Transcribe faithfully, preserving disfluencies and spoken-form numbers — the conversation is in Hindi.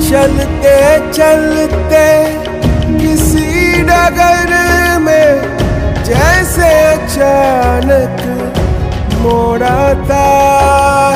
चलते चलते किसी डगर में जैसे अचानक मोड़ आता।